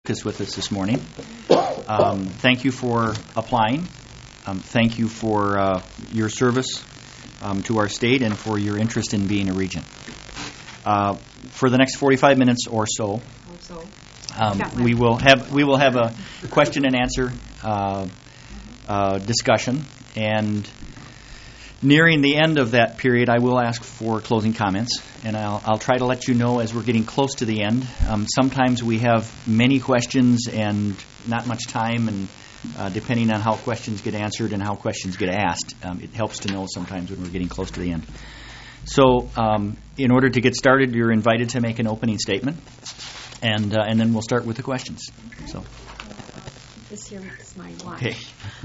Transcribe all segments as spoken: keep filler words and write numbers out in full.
Is with us this morning. Um, thank you for applying. Um, thank you for uh, your service um, to our state and for your interest in being a regent. Uh, for the next forty-five minutes or so, um, we will have we will have a question and answer uh, uh, discussion, and nearing the end of that period, I will ask for closing comments, and I'll, I'll try to let you know as we're getting close to the end. Um, sometimes we have many questions and not much time, and uh, depending on how questions get answered and how questions get asked, um, it helps to know sometimes when we're getting close to the end. So um, in order to get started, you're invited to make an opening statement, and uh, and then we'll start with the questions. So. This here is my watch. Okay.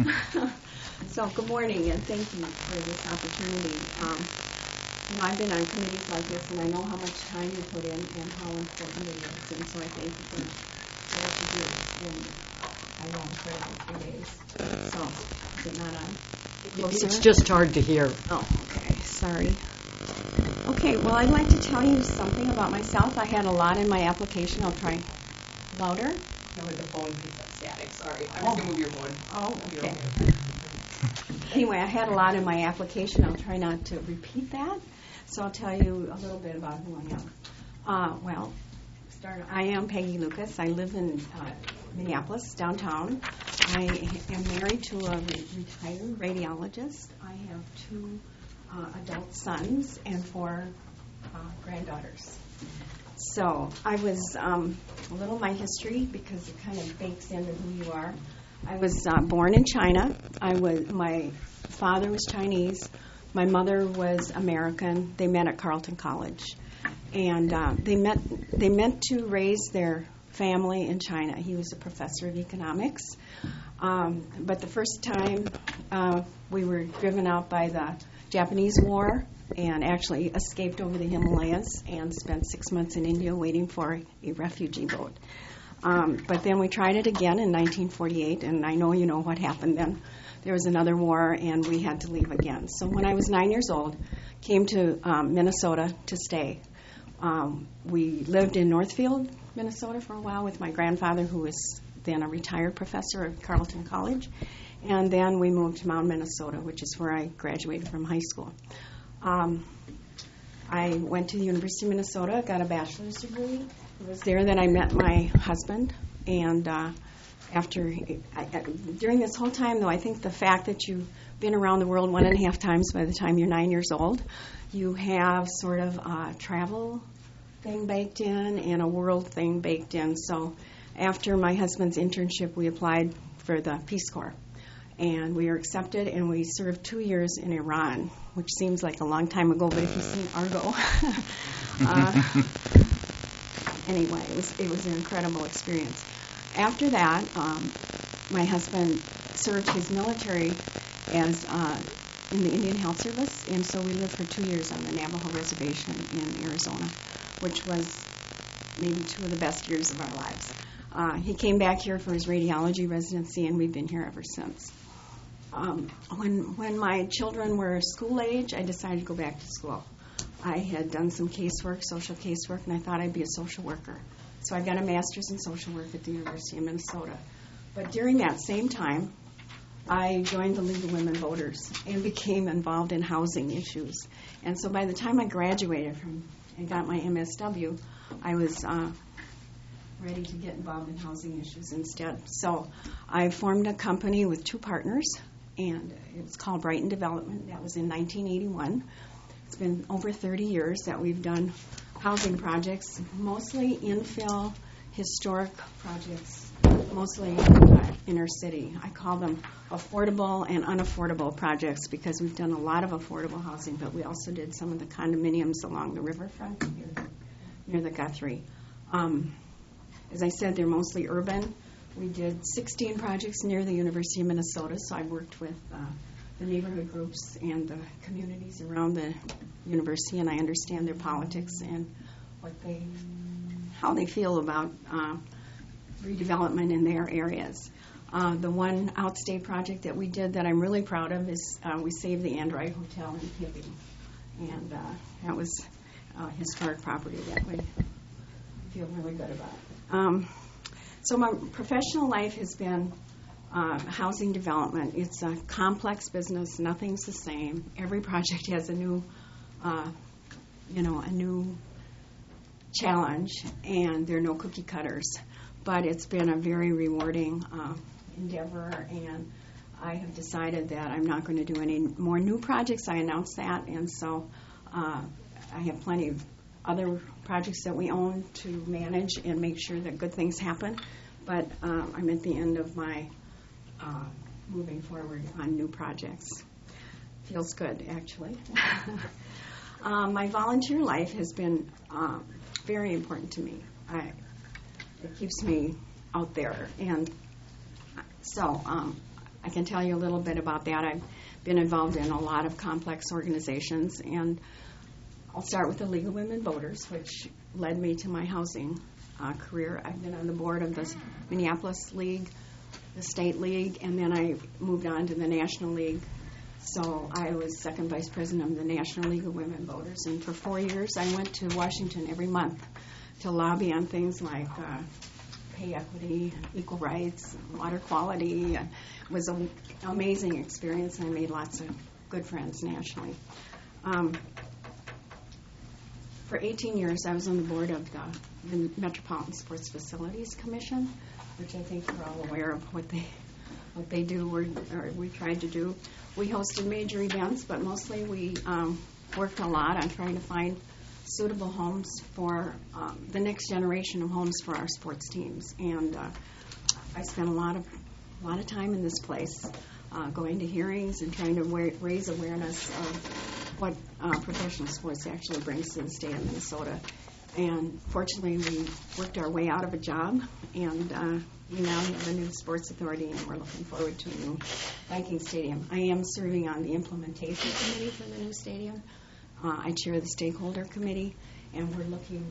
So good morning, and thank you for this opportunity. Um, you know, I've been on committees like this, and I know how much time you put in and how important it is, and so I thank you for what you do. And I know I'm for three days, so is it not on? Closer? It's just hard to hear. Oh, okay. Sorry. Okay, well, I'd like to tell you something about myself. I had a lot in my application. I'll try louder. No, the phone picks up static. Sorry. I'm Oh. just going to move your phone. Oh, okay. Anyway, I had a lot in my application. I'll try not to repeat that. So I'll tell you a little bit about who I am. Uh, well, start, I am Peggy Lucas. I live in uh, Minneapolis, downtown. I am married to a re- retired radiologist. I have two uh, adult sons and four uh, granddaughters. So I was um, a little of my history because it kind of bakes into who you are. I was uh, born in China. I was my father was Chinese. My mother was American. They met at Carleton College, and uh, they met. They meant to raise their family in China. He was a professor of economics, um, but the first time uh, we were driven out by the Japanese War, and actually escaped over the Himalayas and spent six months in India waiting for a refugee boat. Um, but then we tried it again in nineteen forty-eight, and I know you know what happened then. There was another war, and we had to leave again. So when I was nine years old, came to um, Minnesota to stay. Um, we lived in Northfield, Minnesota for a while with my grandfather, who was then a retired professor at Carleton College. And then we moved to Mound, Minnesota, which is where I graduated from high school. Um, I went to the University of Minnesota, got a bachelor's degree. It was there that I met my husband, and uh, after I, I, during this whole time, though, I think the fact that you've been around the world one and a half times by the time you're nine years old, you have sort of a travel thing baked in and a world thing baked in. So after my husband's internship, we applied for the Peace Corps, and we were accepted, and we served two years in Iran, which seems like a long time ago, but if you've seen Argo. uh, Anyway, it was it was an incredible experience. After that, um, my husband served his military as uh, in the Indian Health Service, and so we lived for two years on the Navajo Reservation in Arizona, which was maybe two of the best years of our lives. Uh, he came back here for his radiology residency, and we've been here ever since. Um, when when my children were school age, I decided to go back to school. I had done some casework, social casework, and I thought I'd be a social worker. So I got a master's in social work at the University of Minnesota. But during that same time, I joined the League of Women Voters and became involved in housing issues. And so by the time I graduated from and got my M S W, I was uh, ready to get involved in housing issues instead. So I formed a company with two partners, and it was called Brighton Development. That was in nineteen eighty-one. It's been over thirty years that we've done housing projects, mostly infill, historic projects, mostly uh, inner city. I call them affordable and unaffordable projects because we've done a lot of affordable housing, but we also did some of the condominiums along the riverfront near, near the Guthrie. Um, as I said, they're mostly urban. We did sixteen projects near the University of Minnesota, so I worked with uh, the neighborhood groups and the communities around the university, and I understand their politics and what they, how they feel about uh, redevelopment in their areas. Uh, the one outstate project that we did that I'm really proud of is uh, we saved the Android Hotel in Hibbing, and uh, that was a historic property that we feel really good about. Um, So my professional life has been uh, housing development. It's a complex business. Nothing's the same. Every project has a new, uh, you know, a new challenge, and there are no cookie cutters. But it's been a very rewarding uh, endeavor, and I have decided that I'm not going to do any more new projects. I announced that, and so uh, I have plenty of other projects that we own to manage and make sure that good things happen. But um, I'm at the end of my uh, moving forward on new projects. Feels good, actually. um, my volunteer life has been uh, very important to me. I, it keeps me out there, and so um, I can tell you a little bit about that. I've been involved in a lot of complex organizations, and I'll start with the League of Women Voters, which led me to my housing uh, career. I've been on the board of the Minneapolis League, the State League, and then I moved on to the National League. So I was second vice president of the National League of Women Voters, and for four years I went to Washington every month to lobby on things like uh, pay equity, equal rights, water quality. It was an amazing experience, and I made lots of good friends nationally. Um, for eighteen years, I was on the board of the, the Metropolitan Sports Facilities Commission, which I think you're all aware of what they what they do, or, or we tried to do. We hosted major events, but mostly we um, worked a lot on trying to find suitable homes for um, the next generation of homes for our sports teams. And uh, I spent a lot of a lot of time in this place, uh, going to hearings and trying to wa- raise awareness of what uh, professional sports actually brings to the state of Minnesota. And fortunately, we worked our way out of a job, and uh, we now have a new sports authority, and we're looking forward to a new Viking stadium. I am serving on the implementation committee for the new stadium. Uh, I chair the stakeholder committee, and we're looking,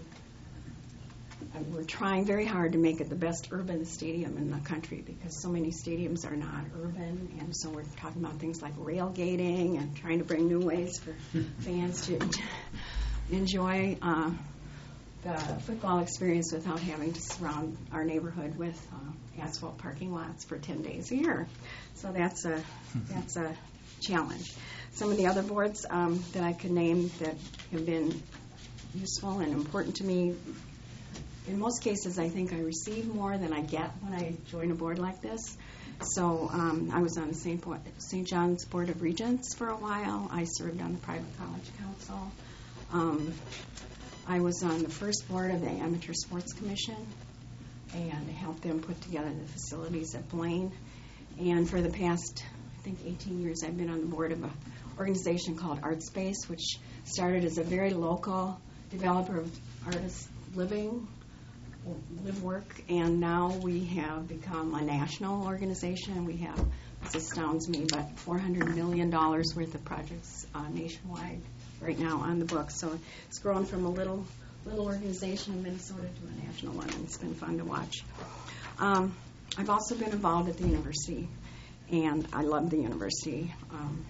uh, we're trying very hard to make it the best urban stadium in the country, because so many stadiums are not urban, and so we're talking about things like rail gating and trying to bring new ways for fans to enjoy uh, the football experience without having to surround our neighborhood with uh, asphalt parking lots for ten days a year. So that's a that's a challenge. Some of the other boards um, that I could name that have been useful and important to me, in most cases I think I receive more than I get when I join a board like this. So um, I was on the Saint John's Board of Regents for a while. I served on the Private College Council. Um, I was on the first board of the Amateur Sports Commission and helped them put together the facilities at Blaine. And for the past, I think, eighteen years, I've been on the board of an organization called ArtSpace, which started as a very local developer of artist living, live work, and now we have become a national organization. We have, this astounds me, but four hundred million dollars worth of projects uh, nationwide right now on the books. So it's grown from a little little organization in Minnesota to a national one, and it's been fun to watch. Um, I've also been involved at the university, and I love the university. Um,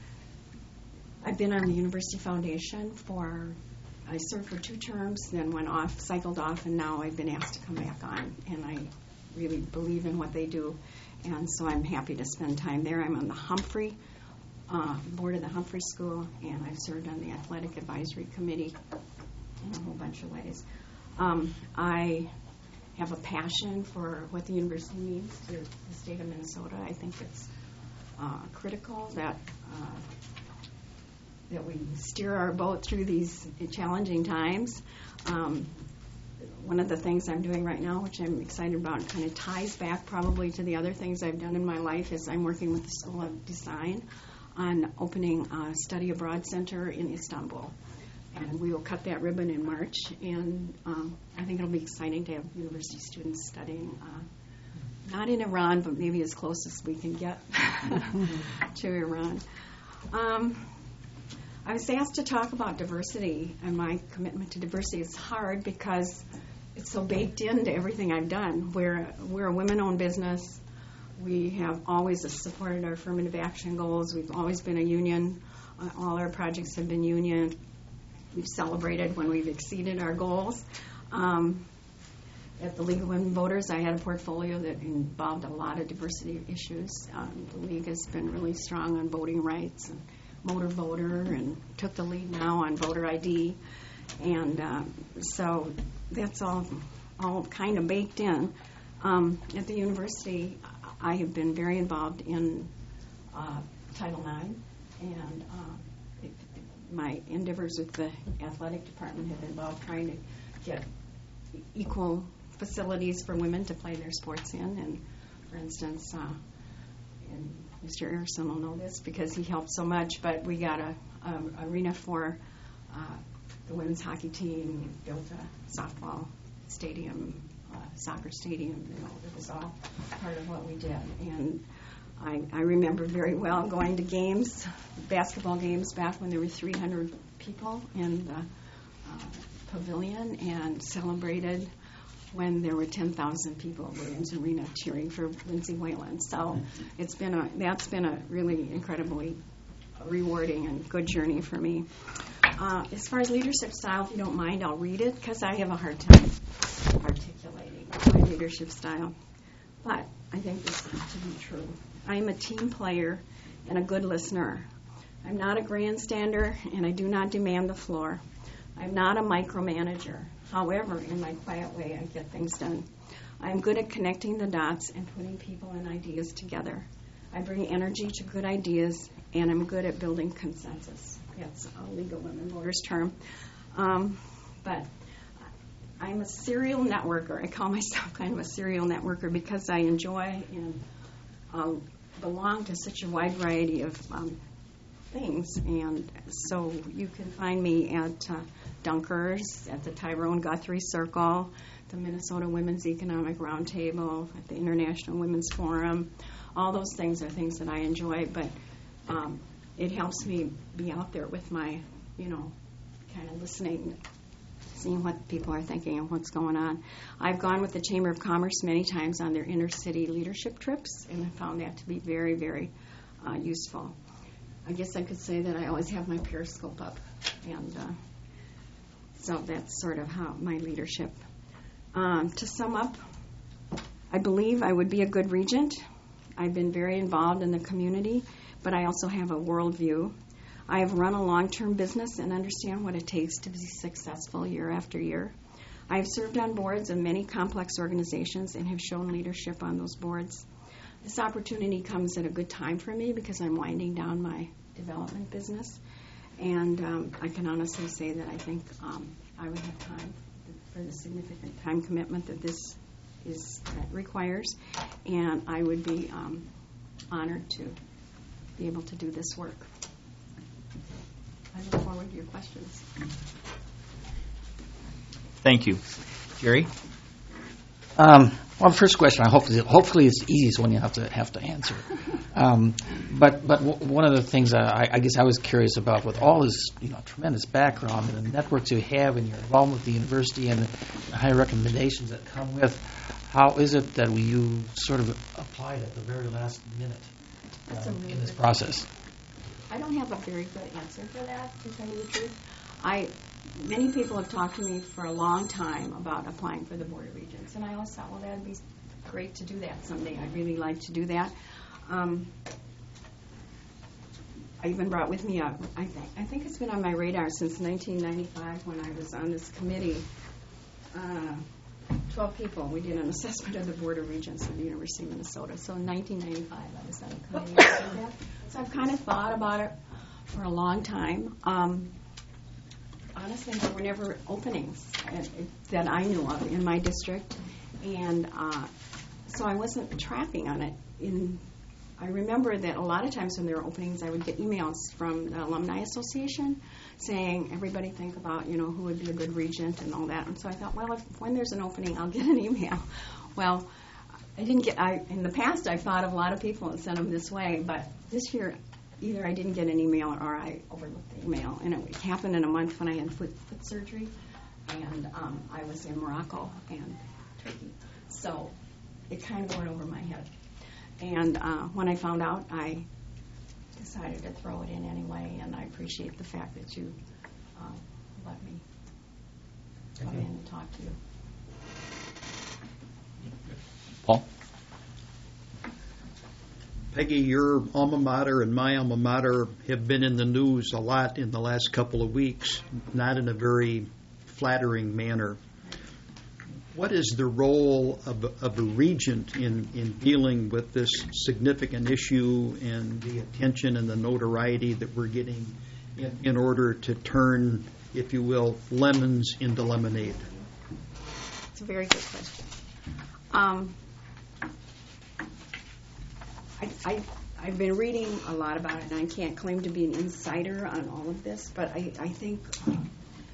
I've been on the University Foundation for, I served for two terms, then went off, cycled off, and now I've been asked to come back on, and I really believe in what they do, and so I'm happy to spend time there. I'm on the Humphrey Uh, board of the Humphrey School, and I've served on the Athletic Advisory Committee in a whole bunch of ways. Um, I have a passion for what the university means to the state of Minnesota. I think it's uh, critical that uh, that we steer our boat through these challenging times. Um, one of the things I'm doing right now, which I'm excited about, and kind of ties back probably to the other things I've done in my life, is I'm working with the School of Design on opening a study abroad center in Istanbul. And we will cut that ribbon in March, and um, I think it'll be exciting to have university students studying, uh, not in Iran, but maybe as close as we can get to Iran. Um, I was asked to talk about diversity, and my commitment to diversity is hard because it's so baked into everything I've done. We're, we're a women-owned business. We have always supported our affirmative action goals. We've always been a union. Uh, all our projects have been union. We've celebrated when we've exceeded our goals. Um, at the League of Women Voters, I had a portfolio that involved a lot of diversity issues. Um, the League has been really strong on voting rights and motor voter, and took the lead now on voter I D. And um, so that's all, all kind of baked in. Um, at the university, I have been very involved in uh, Title nine, and uh, it, my endeavors with the athletic department have involved trying to get equal facilities for women to play their sports in. And for instance, uh, and Mister Erison will know this because he helped so much, but we got a, a arena for uh, the women's hockey team, built a softball stadium, uh, soccer stadium. You know, it was all part of what we did. And I, I remember very well going to games, basketball games, back when there were three hundred people in the uh, pavilion, and celebrated when there were ten thousand people at Williams Arena cheering for Lindsay Whalen. So it's been a that's been a really incredibly rewarding and good journey for me. Uh, as far as leadership style, if you don't mind, I'll read it because I have a hard time articulating my leadership style. But I think this is to be true. I am a team player and a good listener. I'm not a grandstander, and I do not demand the floor. I'm not a micromanager. However, in my quiet way, I get things done. I'm good at connecting the dots and putting people and ideas together. I bring energy to good ideas, and I'm good at building consensus. That's a League of Women Voters term. Um, but I'm a serial networker. I call myself kind of a serial networker because I enjoy and um, belong to such a wide variety of um, things. And so you can find me at uh, Dunkers, at the Tyrone Guthrie Circle, the Minnesota Women's Economic Roundtable, at the International Women's Forum. All those things are things that I enjoy, but um, it helps me be out there with my, you know, kind of listening, seeing what people are thinking and what's going on. I've gone with the Chamber of Commerce many times on their inter-city leadership trips, and I found that to be very, very uh, useful. I guess I could say that I always have my periscope up, and uh, so that's sort of how my leadership. Um, to sum up, I believe I would be a good regent. I've been very involved in the community, but I also have a worldview. I have run a long-term business and understand what it takes to be successful year after year. I have served on boards of many complex organizations and have shown leadership on those boards. This opportunity comes at a good time for me because I'm winding down my development business, and um, I can honestly say that I think um, I would have time for the significant time commitment that this is that requires, and I would be um, honored to be able to do this work. I look forward to your questions. Thank you. Jerry? Um, well, the first question, I hope, is, hopefully it's the easiest one you have to have to answer. Um, but but w- one of the things I, I guess I was curious about, with all this, you know, tremendous background and the networks you have and your involvement with the university and the high recommendations that come with, how is it that you sort of applied at the very last minute That's a um, really in this good process? I don't have a very good answer for that, to tell you the truth. I many people have talked to me for a long time about applying for the Board of Regents, and I always thought, well, that'd be great to do that someday. I'd really like to do that. Um, I even brought with me a, I think, I think it's been on my radar since nineteen ninety-five when I was on this committee. Uh, twelve people. We did an assessment of the Board of Regents at the University of Minnesota. So in nineteen ninety-five, I was on a committee that did that. So I've kind of thought about it for a long time. Um, honestly, there were never openings at, that I knew of in my district, and uh, so I wasn't tracking on it. In I remember that a lot of times when there were openings, I would get emails from the Alumni Association saying, everybody think about, you know, who would be a good regent and all that. And so I thought, well, if when there's an opening, I'll get an email. Well, I didn't get, I, in the past, I thought of a lot of people and sent them this way, but this year, either I didn't get an email or I overlooked the email. And it happened in a month when I had foot, foot surgery, and um, I was in Morocco and Turkey. So it kind of went over my head. And uh, when I found out, I decided to throw it in anyway, and I appreciate the fact that you uh, let me come in and talk to you. Paul? Peggy, your alma mater and my alma mater have been in the news a lot in the last couple of weeks, not in a very flattering manner. What is the role of, of a regent in, in dealing with this significant issue and the attention and the notoriety that we're getting in, in order to turn, if you will, lemons into lemonade? It's a very good question. Um, I, I, I've been reading a lot about it, and I can't claim to be an insider on all of this, but I, I think um,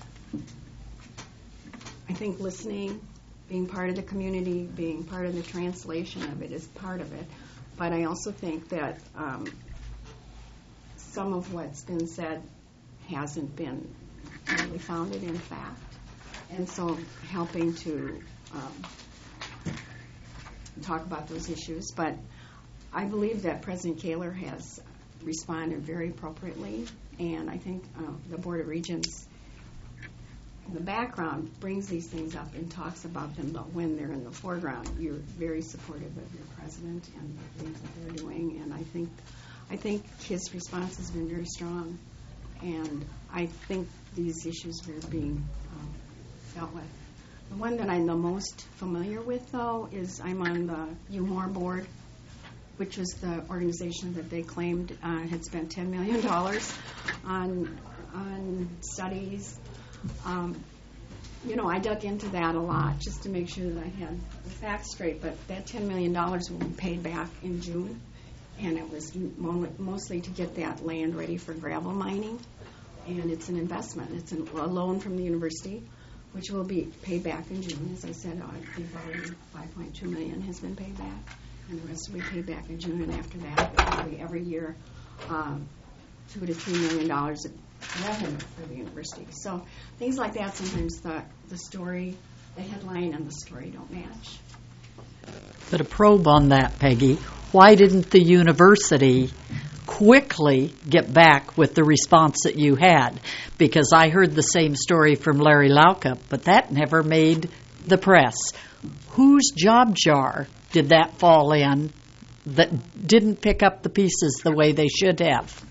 I think listening, being part of the community, being part of the translation of it is part of it. But I also think that um, some of what's been said hasn't been really founded in fact, and so helping to um, talk about those issues. But I believe that President Kaler has responded very appropriately, and I think uh, the Board of Regents in the background brings these things up and talks about them, but when they're in the foreground, you're very supportive of your president and the things that they're doing, and I think I think his response has been very strong, and I think these issues are being um, dealt with. The one that I'm the most familiar with, though, is I'm on the U M O R board, which was the organization that they claimed uh, had spent ten million dollars on on studies. Um, you know, I dug into that a lot just to make sure that I had the facts straight, but that ten million dollars will be paid back in June, and it was mo- mostly to get that land ready for gravel mining, and it's an investment. It's an, a loan from the university, which will be paid back in June. As I said, I think already five point two million dollars has been paid back, and the rest will be paid back in June, and after that, it will be every year um, two to three million dollars of revenue for the university. So things like that, sometimes the, the story, the headline and the story don't match. But a probe on that, Peggy, why didn't the university quickly get back with the response that you had? Because I heard the same story from Larry Lauka, but that never made the press. Whose job jar did that fall in that didn't pick up the pieces the way they should have?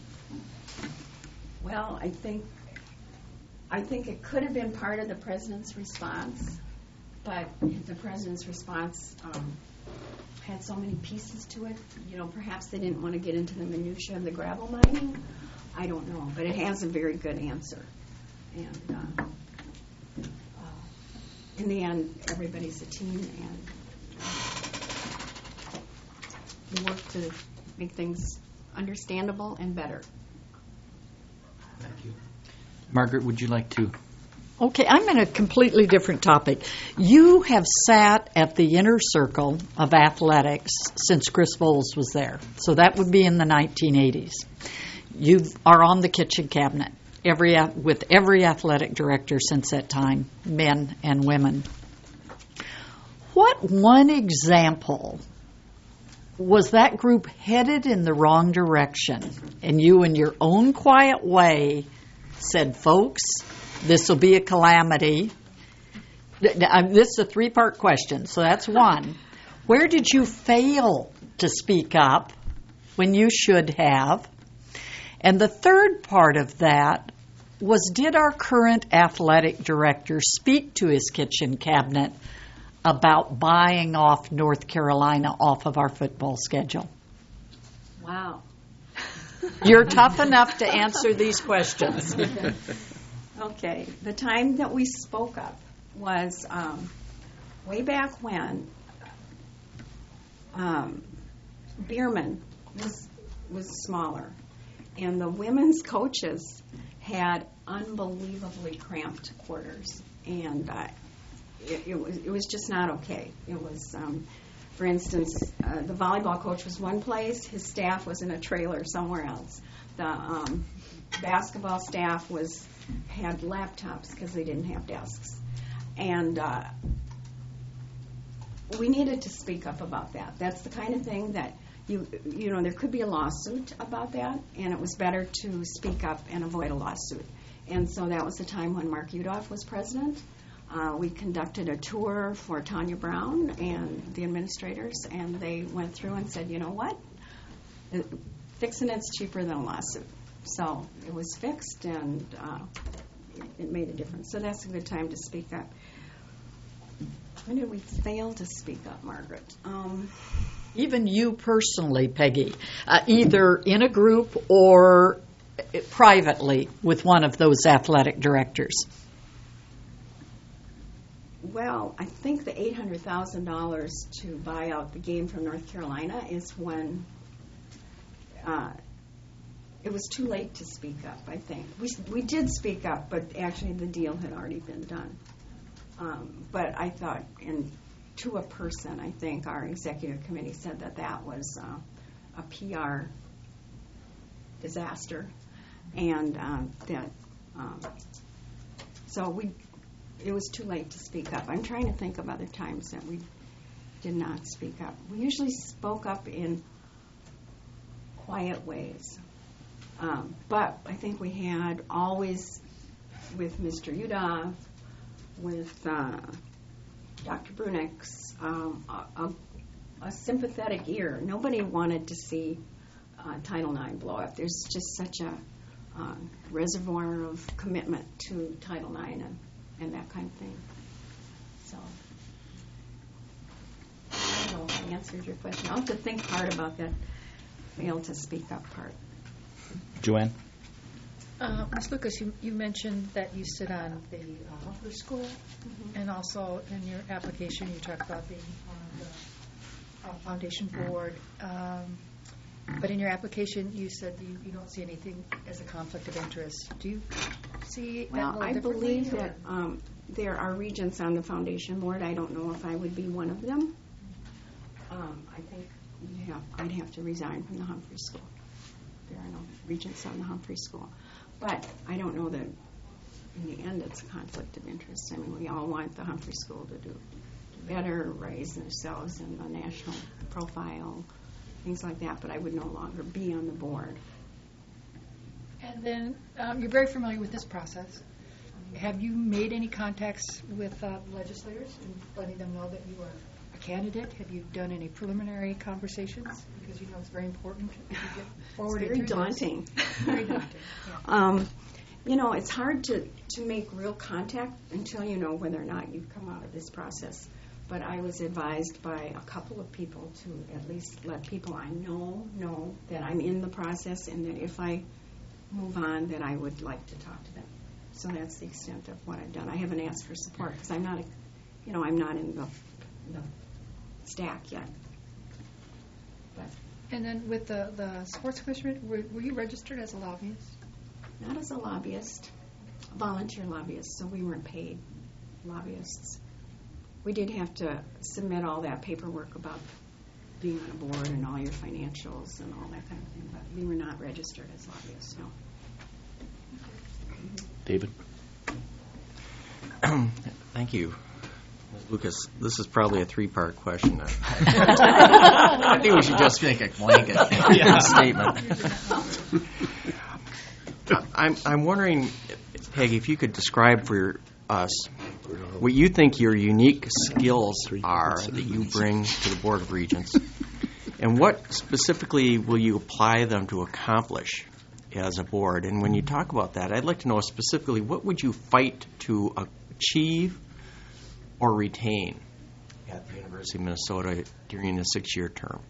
Well, I think I think it could have been part of the president's response, but the president's response um, had so many pieces to it. You know, perhaps they didn't want to get into the minutia of the gravel mining. I don't know, but it has a very good answer. And uh, uh, in the end, everybody's a team, and uh, we work to make things understandable and better. Thank you. Margaret, would you like to? Okay, I'm in a completely different topic. You have sat at the inner circle of athletics since Chris Bowles was there. So that would be in the nineteen eighties. You are on the kitchen cabinet every with every athletic director since that time, men and women. What one example was that group headed in the wrong direction, and you in your own quiet way said, folks, this will be a calamity? This is a three-part question, so that's one. Where did you fail to speak up when you should have? And the third part of that was, did our current athletic director speak to his kitchen cabinet about buying off North Carolina off of our football schedule? Wow. You're tough enough to answer these questions. Okay. The time that we spoke up was um, way back when um, Bierman was, was smaller, and the women's coaches had unbelievably cramped quarters, and uh, it, it was it was just not okay. It was, um, for instance, uh, the volleyball coach was one place, his staff was in a trailer somewhere else. The um, basketball staff was had laptops because they didn't have desks, and uh, we needed to speak up about that. That's the kind of thing that you you know there could be a lawsuit about that, and it was better to speak up and avoid a lawsuit. And so that was the time when Mark Udoff was president. Uh, we conducted a tour for Tanya Brown and the administrators, and they went through and said, you know what? It, fixing it's cheaper than a lawsuit. So it was fixed, and uh, it, it made a difference. So that's a good time to speak up. When did we fail to speak up, Margaret? Um, Even you personally, Peggy, uh, either in a group or privately with one of those athletic directors. Well, I think the eight hundred thousand dollars to buy out the game from North Carolina is when uh, it was too late to speak up, I think. We, we did speak up, but actually the deal had already been done. Um, but I thought, and to a person, I think our executive committee said that that was uh, a P R disaster, and um, that um, so we it was too late to speak up. I'm trying to think of other times that we did not speak up. We usually spoke up in quiet ways, um, but I think we had always with Mister Udov, with uh, Doctor Brunix, um, a, a, a sympathetic ear. Nobody wanted to see uh, Title nine blow up. There's just such a uh, reservoir of commitment to Title nine and, and that kind of thing. So I don't know if I answered your question. I'll have to think hard about that fail to speak up part. Joanne? Uh, Miz Lucas, you, you mentioned that you sit on the uh, Humphrey School, mm-hmm. and also in your application you talk about being on the uh, foundation board. Um, but in your application you said you, you don't see anything as a conflict of interest. Do you see that Well, a little I differently, believe or? that um, there are regents on the foundation board. I don't know if I would be one of them. Um, I think you'd have, I'd have to resign from the Humphrey School. There are no regents on the Humphrey School. But I don't know that in the end it's a conflict of interest. I mean, we all want the Humphrey School to do better, raise themselves in the national profile, things like that, but I would no longer be on the board. And then um, you're very familiar with this process. Have you made any contacts with uh, legislators and letting them know that you are a candidate? Have you done any preliminary conversations? Because you know it's very important to get forward. It's very daunting. Very daunting. Yeah. Um, you know, it's hard to, to make real contact until you know whether or not you've come out of this process. But I was advised by a couple of people to at least let people I know know that I'm in the process, and that if I move on, that I would like to talk to them. So that's the extent of what I've done. I haven't asked for support because I'm not, a, you know, I'm not in the, the stack yet. But And then with the, the sports commissioner, were, were you registered as a lobbyist? not as a lobbyist, a volunteer lobbyist, so we weren't paid lobbyists. We did have to submit all that paperwork about being on a board and all your financials and all that kind of thing, but we were not registered as lobbyists, no. David? Thank you. Miz Lucas, this is probably a three-part question. I think we should just make a blanket yeah. statement. I'm, I'm wondering, Peggy, if you could describe for us what you think your unique skills are that you bring to the Board of Regents, and what specifically will you apply them to accomplish as a board? And when you talk about that, I'd like to know specifically what would you fight to achieve or retain at the University of Minnesota during the six-year term?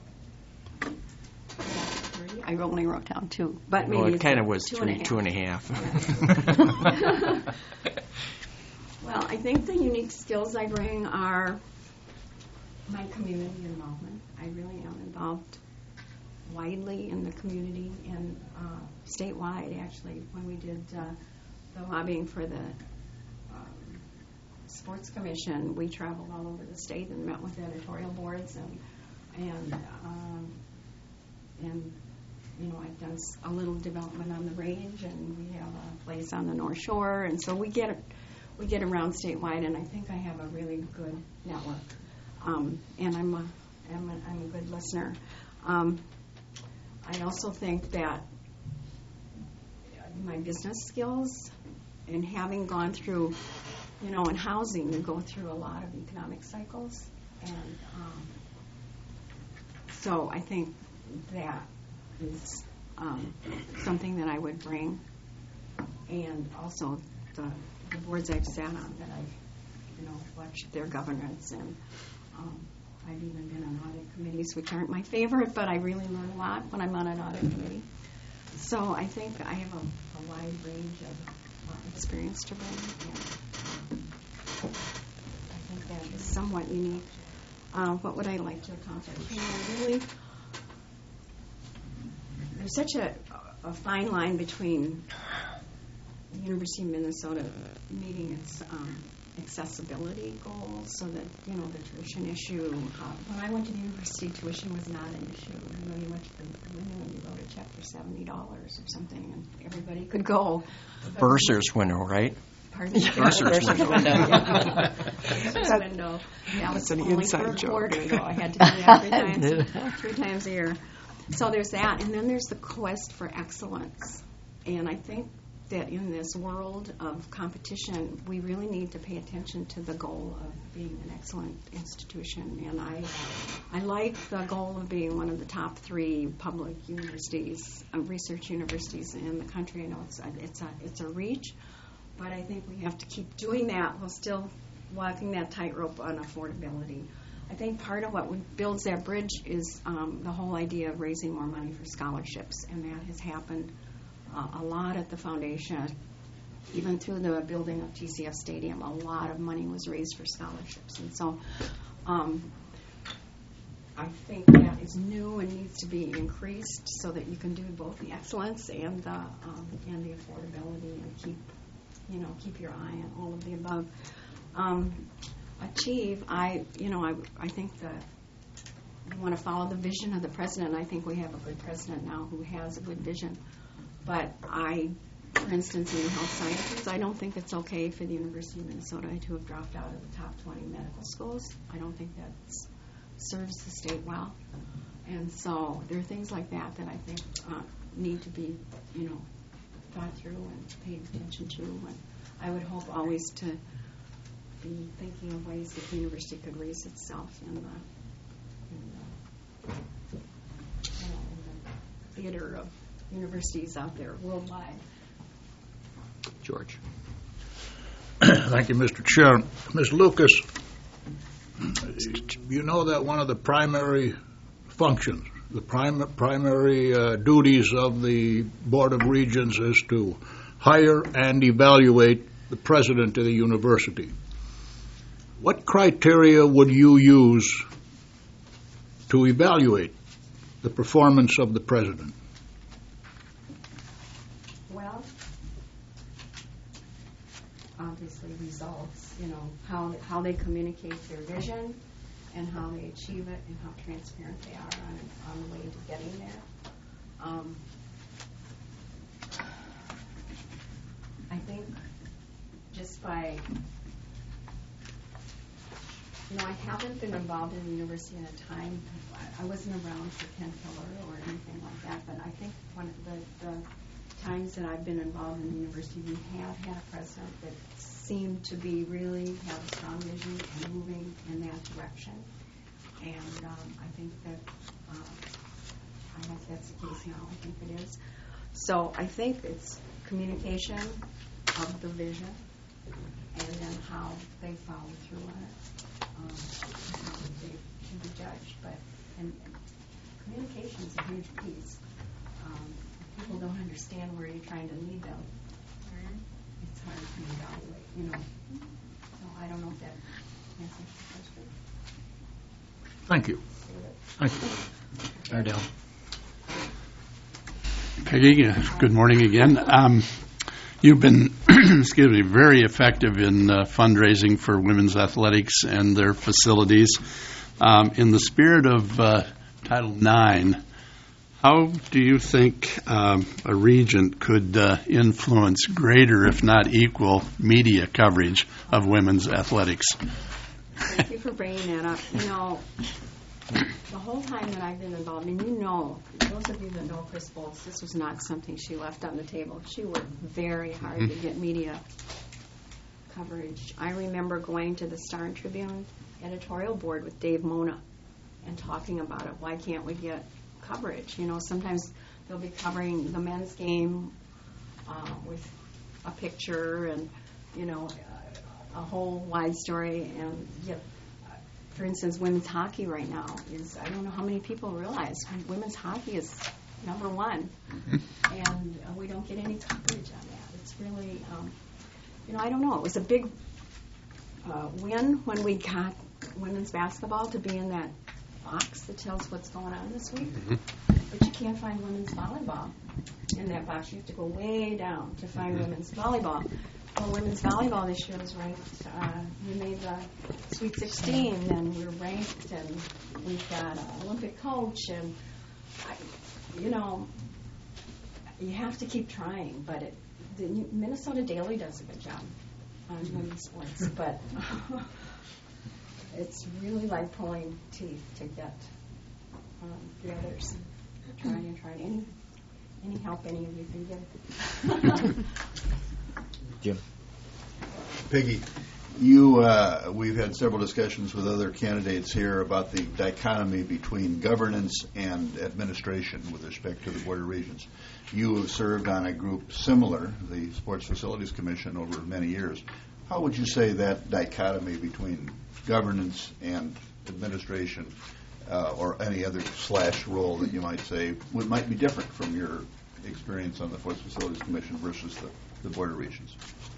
I only wrote down two, but maybe Well, it it's kind of was two three, and a two and a half. Yeah. Well, I think the unique skills I bring are my community involvement. I really am involved widely in the community and uh, statewide, actually. When we did uh, the lobbying for the um, Sports Commission, we traveled all over the state and met with editorial boards, and and um, and you know, I've done a little development on the range, and we have a place on the North Shore, and so we get we get around statewide, and I think I have a really good network. Um, and I'm a, I'm a I'm a good listener. Um, I also think that my business skills, and having gone through you know, in housing, you go through a lot of economic cycles, and um, so I think that is um, something that I would bring, and also the, the boards I've sat on that I've, you know, watched their governance, and um, I've even been on audit committees, which aren't my favorite, but I really learn a lot when I'm on an audit committee. So I think I have a, a wide range of uh, experience to bring, and I think that is somewhat unique. Uh, what would I like to accomplish? You know, really, there's such a, a fine line between the University of Minnesota meeting its um, accessibility goals, so that, you know, the tuition issue. Uh, when I went to the university, tuition was not an issue. You know, you went to the window and you wrote a check for seventy dollars or something, and everybody could go. Bursar's window, right? Pardon? Bursar's window. Bursar's window. That was an only inside for a joke. quarter, though. I had to do that three times, three times a year. So there's that, and then there's the quest for excellence. And I think that in this world of competition, we really need to pay attention to the goal of being an excellent institution. And I, I like the goal of being one of the top three public universities, uh, research universities in the country. I know it's a, it's a it's a reach, but I think we have to keep doing that while still walking that tightrope on affordability. I think part of what builds that bridge is um, the whole idea of raising more money for scholarships, and that has happened Uh, a lot at the foundation. Even through the building of T C F Stadium, a lot of money was raised for scholarships. And so um, I think that is new and needs to be increased so that you can do both the excellence and the um, and the affordability, and keep, you know, keep your eye on all of the above. Um, achieve, I, you know, I, I think that you want to follow the vision of the president. I think we have a good president now who has a good vision. But I, for instance, in the health sciences, I don't think it's okay for the University of Minnesota to have dropped out of the top twenty medical schools. I don't think that serves the state well. And so there are things like that that I think uh, need to be, you know, thought through and paid attention to. And I would hope always to be thinking of ways that the university could raise itself in the, in the, you know, in the theater of universities out there worldwide. George. Thank you, Mister Chair. Miz Lucas, you know that one of the primary functions, the prim- primary uh, duties of the Board of Regents is to hire and evaluate the president of the university. What criteria would you use to evaluate the performance of the president? Well, obviously results, you know, how how they communicate their vision and how they achieve it and how transparent they are on, on the way to getting there. Um, I think just by, you know, I haven't been involved in the university in a time, I wasn't around for Ken Pillar or anything like that, but I think one of the, the times that I've been involved in the university, we have had a president that seemed to be really have a strong vision and moving in that direction. And um, I think that, uh, I don't know if that's the case now, I think it is. So I think it's communication of the vision and then how they follow through on it. Um, how they can be judged. But and, and communication is a huge piece. Um, People don't understand where you're trying to lead them. It's hard to evaluate, you know. So I don't know if that answers the question. Thank you. Thank you. Ardell. Peggy, uh, good morning again. Um, you've been, excuse me, very effective in uh, fundraising for women's athletics and their facilities. Um, in the spirit of uh, Title nine, how do you think um, a regent could uh, influence greater, if not equal, media coverage of women's athletics? Thank you for bringing that up. You know, the whole time that I've been involved, and you know, those of you that know Chris Bolts, this was not something she left on the table. She worked very hard mm-hmm. to get media coverage. I remember going to the Star and Tribune editorial board with Dave Mona and talking about it. Why can't we get coverage? You know, sometimes they'll be covering the men's game uh, with a picture and, you know, a whole wide story. And yet, for instance, women's hockey right now is, I don't know how many people realize women's hockey is number one. And uh, we don't get any coverage on that. It's really, um, you know, I don't know. It was a big uh, win when we got women's basketball to be in that box that tells what's going on this week. Mm-hmm. But you can't find women's volleyball in that box. You have to go way down to find mm-hmm. women's volleyball. Well, women's volleyball this year was ranked. Uh, we made the Sweet sixteen, and we were ranked, and we've got an Olympic coach, and I, you know, you have to keep trying. But it, the Minnesota Daily does a good job on women's sports, but it's really like pulling teeth to get um, the others trying and trying. Any any help any of you can give? Jim. Peggy, you, uh, we've had several discussions with other candidates here about the dichotomy between governance and administration with respect to the Board of Regents. You have served on a group similar, the Sports Facilities Commission, over many years. How would you say that dichotomy between governance and administration uh, or any other slash role that you might say would, might be different from your experience on the Sports Facilities Commission versus the the Board of Regents?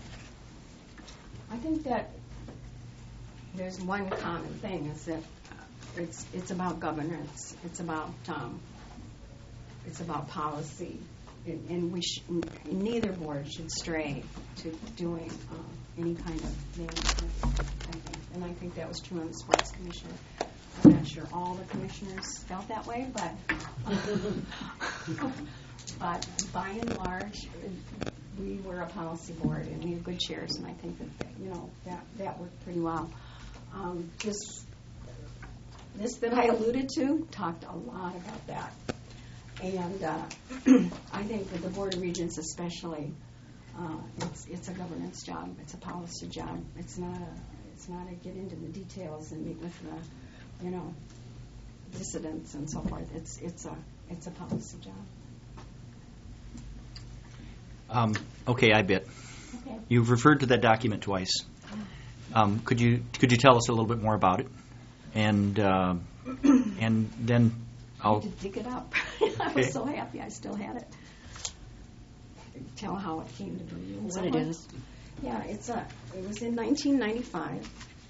I think that there's one common thing is that it's it's about governance. It's about um, it's about policy, and, and we sh- neither board should stray to doing uh, any kind of management. I think, and I think that was true on the Sports Commission. I'm not sure all the commissioners felt that way, but but by and large, we were a policy board, and we had good chairs, and I think that, you know, that, that worked pretty well. Um, this, this that I alluded to talked a lot about that. And uh, I think that the Board of Regents especially, uh, it's, it's a governance job. It's a policy job. It's not a, it's not a get into the details and meet with the, you know, dissidents and so forth. It's, it's a, it's a policy job. Um, okay, I bit. Okay. You've referred to that document twice. Um, could you could you tell us a little bit more about it, and uh, and then I'll I had to dig it up. I was so happy I still had it. Tell how it came to be. What so it is? Yeah, it's a. It was in nineteen ninety-five.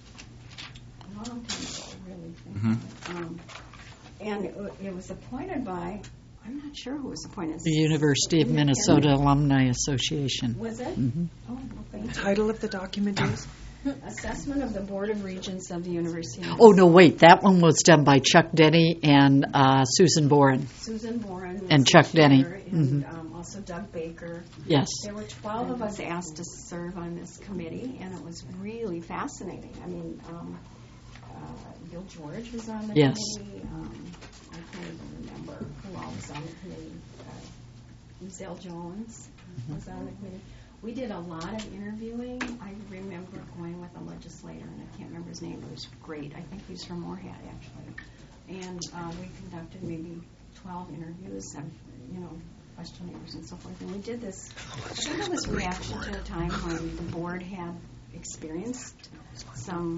A long time ago, really. Mm-hmm. Um, and it, it was appointed by. I'm not sure who was appointed. The University of Minnesota Alumni Association. Was it? Mm-hmm. Oh, well, thank you. Title of the document is? Assessment of the Board of Regents of the University of Oh, no, wait. That one was done by Chuck Denny and uh, Susan Boren. Susan Boren. Was And Chuck the chair, Denny. And Mm-hmm. um, also Doug Baker. Yes. There were twelve of us asked to serve on this committee, and it was really fascinating. I mean, um, uh, Bill George was on the Yes. committee. Um, I can't even remember who all was on the committee. Uh, Zell Jones Mm-hmm. was on the committee. We did a lot of interviewing. I remember going with a legislator, and I can't remember his name. It was great. I think he was from Moorhead, actually. And uh, we conducted maybe twelve interviews and, you know, questionnaires and so forth. And we did this, I think it was reaction to a time when the board had experienced some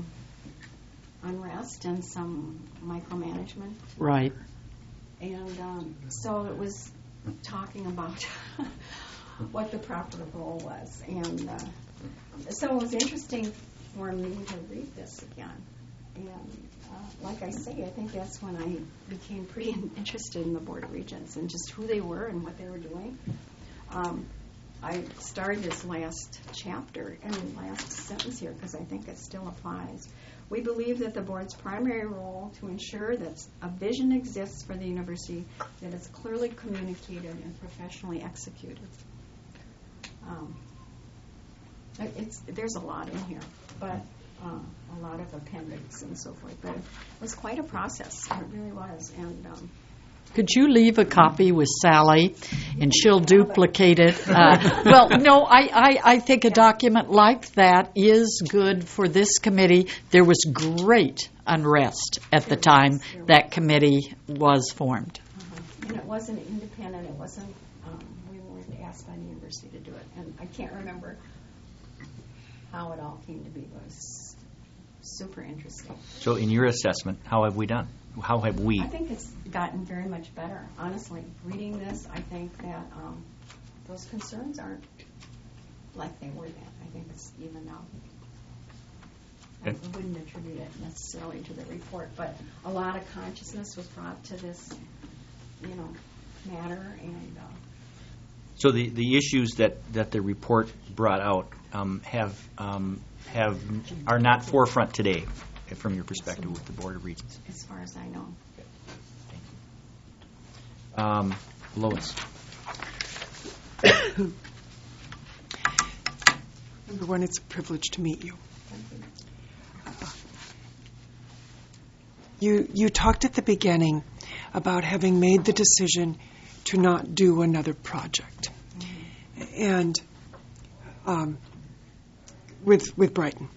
unrest and some micromanagement. Right. And um, so it was talking about what the proper role was. And uh, so it was interesting for me to read this again. And uh, like I say, I think that's when I became pretty interested in the Board of Regents and just who they were and what they were doing. Um, I started this last chapter and last sentence here because I think it still applies. We believe that the board's primary role to ensure that a vision exists for the university that is clearly communicated and professionally executed. Um, it's, there's a lot in here, but uh, a lot of appendix and so forth. But it was quite a process. It really was. And um, Could you leave a copy with Sally, and she'll duplicate it? Uh, well, no, I, I, I think a document like that is good for this committee. There was great unrest at the time that committee was formed. Uh-huh. And it wasn't independent. It wasn't, um, we weren't asked by the university to do it. And I can't remember how it all came to be, but it was super interesting. So in your assessment, how have we done? How have we? I think it's gotten very much better. Honestly, reading this, I think that um, those concerns aren't like they were then. I think it's even now. I wouldn't attribute it necessarily to the report, but a lot of consciousness was brought to this, you know, matter. And uh, So the, the issues that, that the report brought out um, have um, have are not forefront today, from your perspective with the Board of Regents. As far as I know. Um, Lois. Number one, it's a privilege to meet you. Uh, you you talked at the beginning about having made the decision to not do another project, mm-hmm. and um, with with Brighton.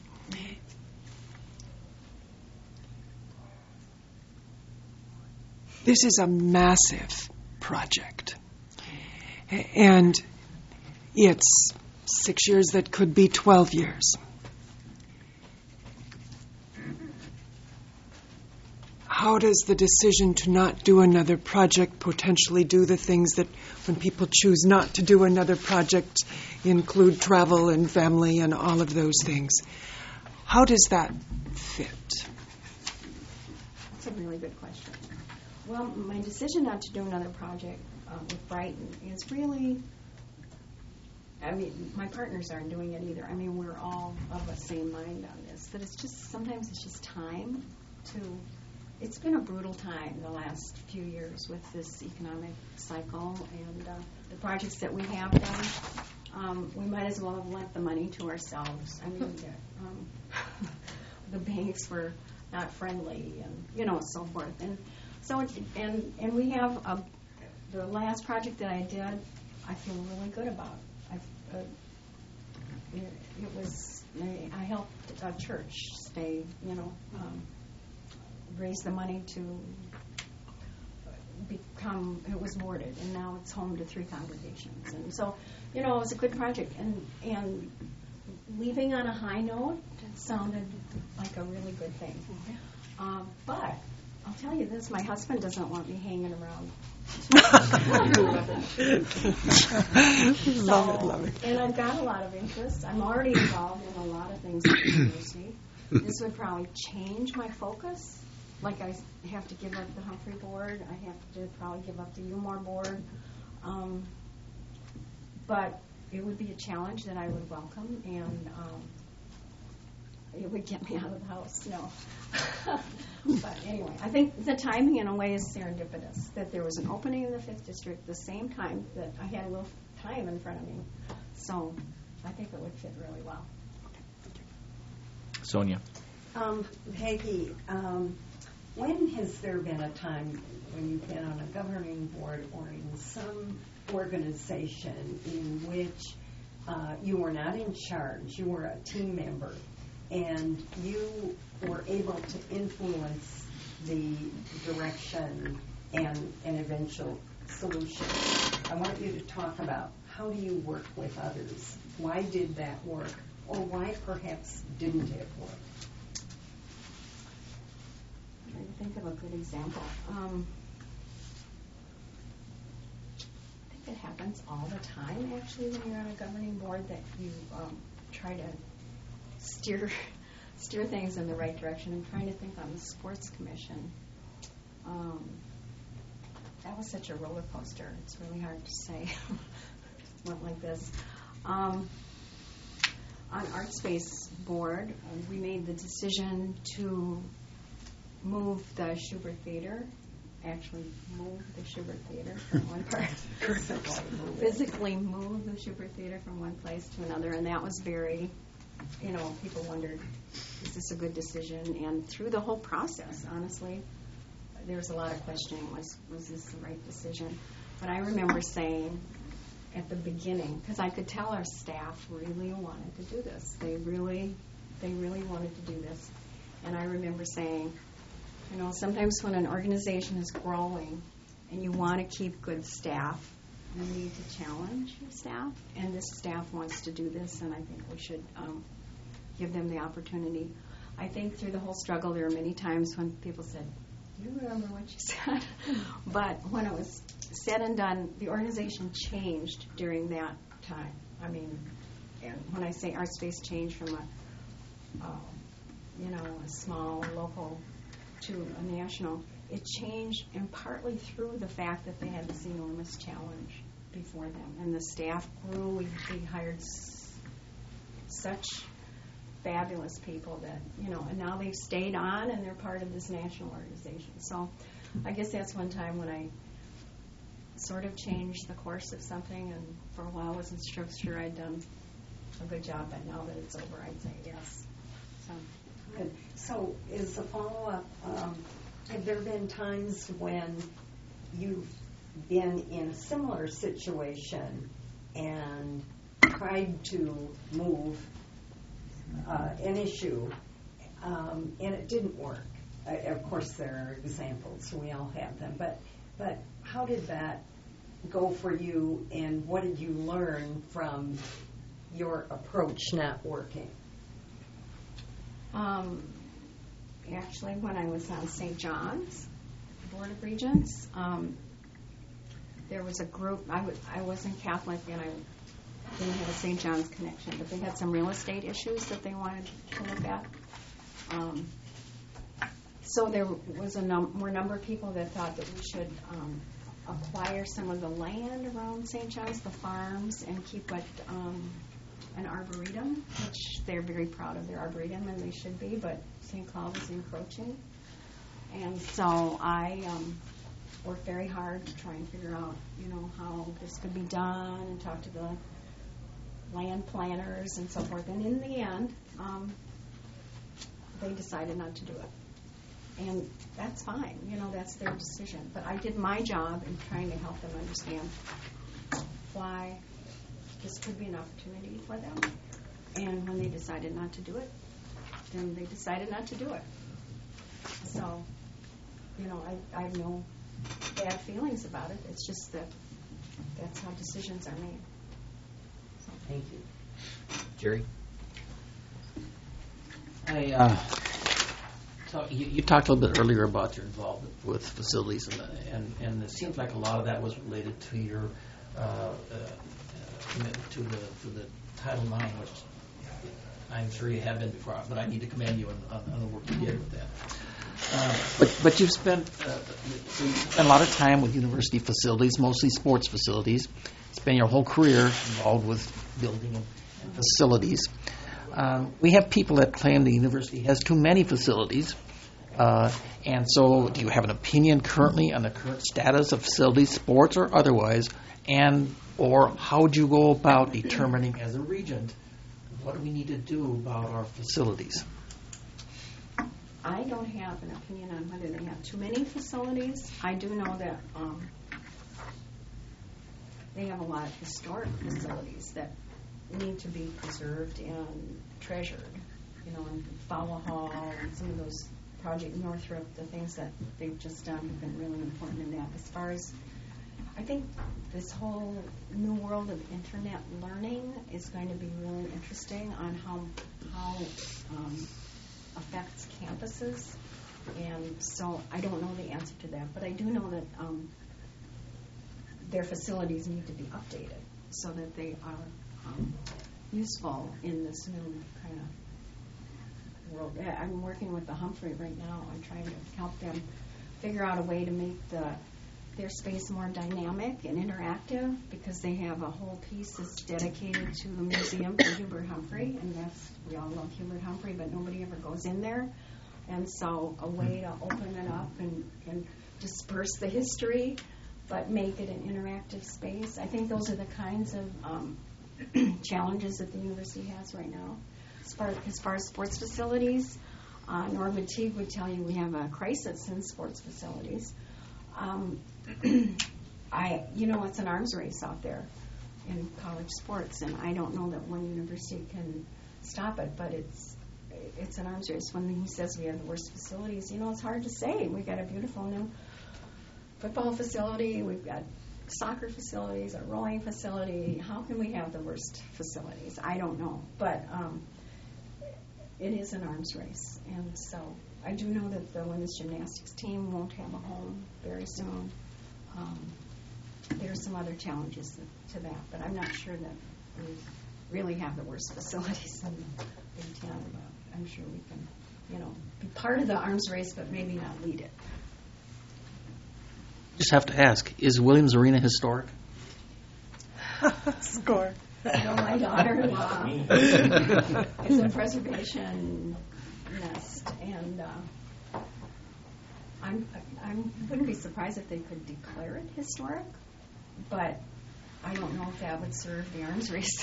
This is a massive project, and it's six years that could be twelve years. How does the decision to not do another project potentially do the things that when people choose not to do another project include travel and family and all of those things? How does that fit? That's a really good question. Well, my decision not to do another project uh, with Brighton is really, I mean, my partners aren't doing it either. I mean, we're all of the same mind on this. That it's just, sometimes it's just time to, it's been a brutal time the last few years with this economic cycle and uh, the projects that we have done. Um, we might as well have lent the money to ourselves. I mean, um, the banks were not friendly and, you know, so forth. And So it, and and we have a, the last project that I did, I feel really good about. I, uh, it, it was I helped a church stay, you know, um, raise the money to become. It was boarded, and now it's home to three congregations. And so, you know, it was a good project. And and leaving on a high note sounded like a really good thing. Um, but I'll tell you this, my husband doesn't want me hanging around. love it, love it. And I've got a lot of interest. I'm already involved in a lot of things at the university. This would probably change my focus. Like I have to give up the Humphrey board. I have to probably give up the Umore board. Um, but it would be a challenge that I would welcome, and um, it would get me out of the house. No. But anyway, I think the timing in a way is serendipitous, that there was an opening in the fifth District the same time that I had a little time in front of me. So I think it would fit really well. Sonia. Um, Peggy, um, when has there been a time when you've been on a governing board or in some organization in which uh, you were not in charge, you were a team member, and you were able to influence the direction and an eventual solution? I want you to talk about how do you work with others? Why did that work? Or why perhaps didn't it work? I'm trying to think of a good example. Um, I think it happens all the time, actually, when you're on a governing board, that you um, try to steer steer things in the right direction. I'm trying to think on the sports commission. Um, that was such a roller coaster. It's really hard to say. It went like this. Um, on ArtSpace board, uh, we made the decision to move the Schubert Theater, actually move the Schubert Theater from one part, physically move the Schubert Theater from one place to another, and that was very, you know, people wondered, is this a good decision? And through the whole process, honestly, there was a lot of questioning. Was was this the right decision? But I remember saying at the beginning, because I could tell our staff really wanted to do this. They really, they really wanted to do this. And I remember saying, you know, sometimes when an organization is growing and you want to keep good staff, you need to challenge your staff. And this staff wants to do this, and I think we should um, give them the opportunity. I think through the whole struggle, there were many times when people said, "Do you remember what you said?" But when it was said and done, the organization changed during that time. I mean, and when I say ArtSpace changed from a, uh, you know, a small local to a national, it changed, and partly through the fact that they had this enormous challenge before them, and the staff grew. We, we hired s- such fabulous people that, you know, and now they've stayed on and they're part of this national organization. So I guess that's one time when I sort of changed the course of something, and for a while I wasn't sure, sure I'd done a good job, but now that it's over, I'd say yes. So, good. So is the follow-up, um, have there been times when you've been in a similar situation and tried to move Uh, an issue, um, and it didn't work? Uh, of course, there are examples. We all have them. But, but how did that go for you, and what did you learn from your approach not working? Um, actually, when I was on Saint John's Board of Regents, um, there was a group. I, w- I wasn't Catholic, and I didn't have a Saint John's connection, but they had some real estate issues that they wanted to look at. Um, so there was a num- were a number of people that thought that we should um, acquire some of the land around Saint John's, the farms, and keep it um, an arboretum, which they're very proud of their arboretum, and they should be, but Saint Cloud was encroaching. And so I um, worked very hard to try and figure out, you know, how this could be done, and talk to the land planners and so forth. And in the end, um, they decided not to do it. And that's fine. You know, that's their decision. But I did my job in trying to help them understand why this could be an opportunity for them. And when they decided not to do it, then they decided not to do it. So, you know, I, I have no bad feelings about it. It's just that that's how decisions are made. Thank you. Jerry? I, uh, so you, you talked a little bit earlier about your involvement with facilities, and, and, and it seems like a lot of that was related to your uh, uh, commitment to the to the Title nine, which I'm sure you have been before, but I need to commend you on, on, on the work you did with that. Uh, but but you've spent uh, so you spent a lot of time with university facilities, mostly sports facilities. Spent your whole career involved with building and, and facilities. Um, we have people that claim the university has too many facilities. Uh, and so do you have an opinion currently on the current status of facilities, sports or otherwise? And or how would you go about determining as a regent what do we need to do about our facilities? I don't have an opinion on whether they have too many facilities. I do know that um, they have a lot of historic facilities that need to be preserved and treasured. You know, and Fowler Hall and some of those Project Northrop, the things that they've just done have been really important in that. As far as, I think this whole new world of internet learning is going to be really interesting on how how um, affects campuses. And so I don't know the answer to that, but I do know that um, their facilities need to be updated so that they are um, useful in this new kind of world. I'm working with the Humphrey right now. I'm trying to help them figure out a way to make the their space more dynamic and interactive, because they have a whole piece that's dedicated to a museum for Hubert Humphrey, and that's, we all love Hubert Humphrey, but nobody ever goes in there. And so a way to open it up and, and disperse the history, but make it an interactive space. I think those are the kinds of um, challenges that the university has right now. As far, as far as sports facilities, Uh, Norma Teague would tell you we have a crisis in sports facilities. Um, I, you know, it's an arms race out there in college sports, and I don't know that one university can stop it, but it's it's an arms race. When he says we have the worst facilities, you know, it's hard to say. We've got a beautiful new football facility, we've got soccer facilities, a rowing facility. How can we have the worst facilities? I don't know, but um, it is an arms race, and so I do know that the women's gymnastics team won't have a home very soon. Um, there are some other challenges to that, but I'm not sure that we really have the worst facilities in the Big Ten. But I'm sure we can, you know, be part of the arms race, but maybe not lead it. Just have to ask: is Williams Arena historic? Score. You know, my daughter-in-law is a preservation nest, and uh, I'm I wouldn't be surprised if they could declare it historic, but I don't know if that would serve the arms race.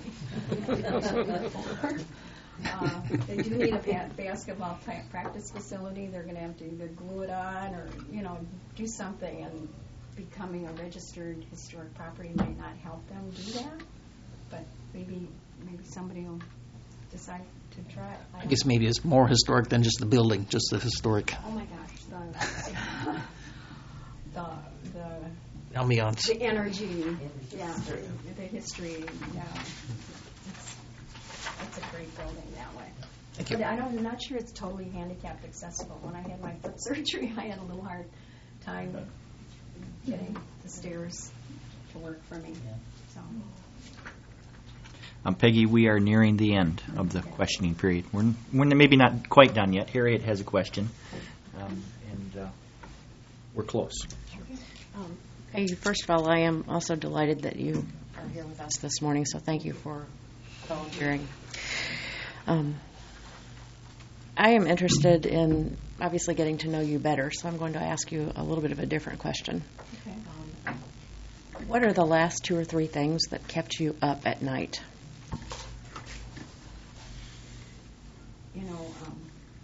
uh, they do need a ba- basketball pa- practice facility. They're going to have to either glue it on or, you know, do something, and becoming a registered historic property might not help them do that. But maybe maybe somebody will decide to try it. I, I guess maybe it's more historic than just the building, just the historic. Oh my gosh, the the the, ambiance, the energy, yeah, the history, yeah. It's, it's a great building that way. Thank you. But I don't, I'm not sure it's totally handicapped accessible. When I had my foot surgery, I had a little hard time getting the stairs to work for me. So. Um, Peggy, we are nearing the end of the questioning period. We're, we're maybe not quite done yet. Harriet has a question, um, and uh, we're close. Um, Peggy, first of all, I am also delighted that you are here with us this morning, so thank you for volunteering. Um, I am interested in obviously getting to know you better, so I'm going to ask you a little bit of a different question. Okay. Um, what are the last two or three things that kept you up at night? You know, um,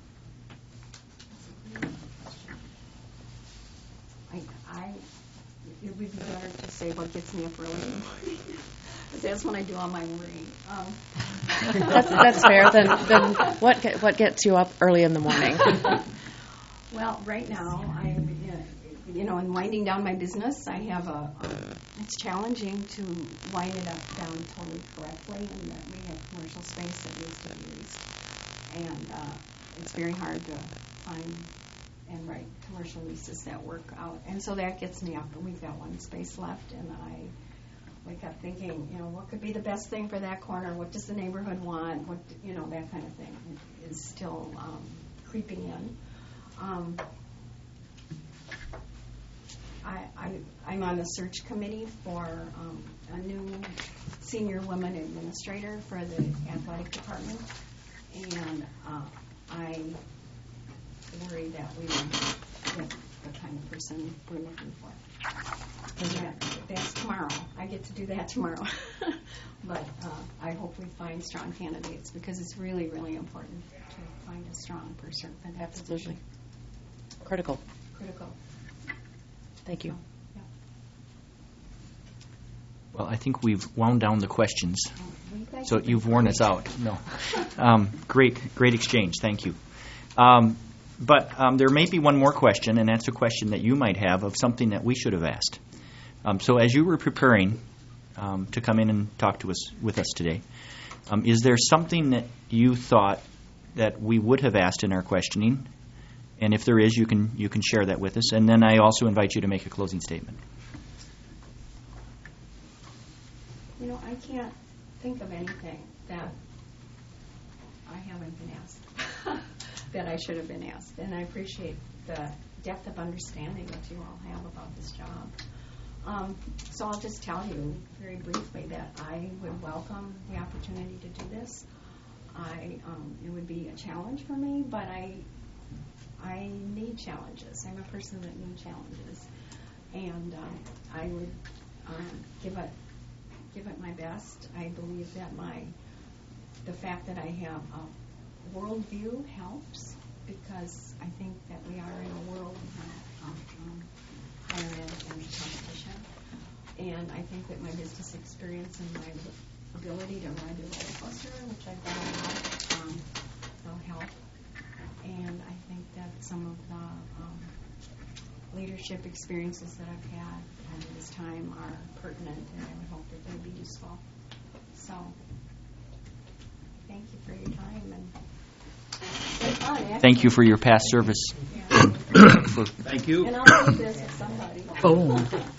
I, I, it would be better to say what gets me up early in the morning. Because that's when I do all my worrying. Um. that's, that's fair. Then, then what get, what gets you up early in the morning? Well, right now, I'm, you know, in winding down my business, I have a, a it's challenging to wind it up down totally correctly, and that we have commercial space that needs to be leased. And uh, it's very hard to find and write commercial leases that work out. And so that gets me up, and we've got one space left, and I wake up thinking, you know, what could be the best thing for that corner? What does the neighborhood want? What, you know, that kind of thing is still um, creeping in. Um, I, I, I'm on the search committee for um, a new senior woman administrator for the athletic department, and uh, I worry that we won't get the kind of person we're looking for. And that, that's tomorrow. I get to do that tomorrow. But uh, I hope we find strong candidates, because it's really, really important to find a strong person for that Absolutely. position. Critical. Critical. Thank you. Yeah. Well, I think we've wound down the questions, Well, you guys so have you've been worn great. us out. No, um, great, great exchange. Thank you. Um, but um, there may be one more question, and that's a question that you might have of something that we should have asked. Um, so, as you were preparing um, to come in and talk to us with us today, um, is there something that you thought that we would have asked in our questioning? And if there is, you can you can share that with us. And then I also invite you to make a closing statement. You know, I can't think of anything that I haven't been asked, that I should have been asked. And I appreciate the depth of understanding that you all have about this job. Um, so I'll just tell you very briefly that I would welcome the opportunity to do this. I um, it would be a challenge for me, but I I need challenges. I'm a person that needs challenges, and um, I would um, give it give it my best. I believe that my the fact that I have a worldview helps, because I think that we are in a world of um, higher ed and competition. And I think that my business experience and my ability to ride the roller coaster, which I've done a lot, um, will help. And I think that some of the um, leadership experiences that I've had over this time are pertinent, and I would hope that they'll be useful. So, thank you for your time. And it's fun, actually. Thank you for your past service. Yeah. Thank you. And I'll leave this with somebody. Oh.